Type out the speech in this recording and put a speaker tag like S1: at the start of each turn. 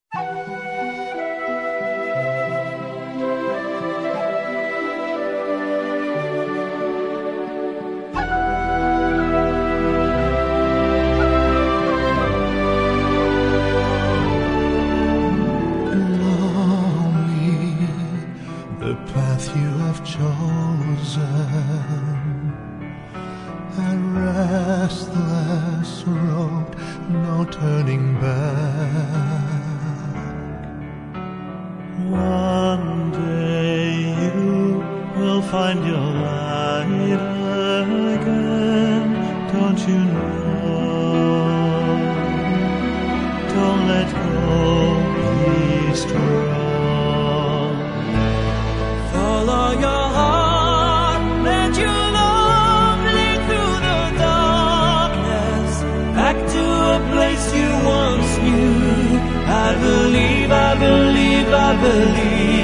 S1: The path you have chosen, a restless road, no turning back. One day you will find your light again, don't you know? Don't let go, be strong.
S2: Follow your heart, let your love lead through the darkness, back to a place you once knew. I believe, I believe, I believe.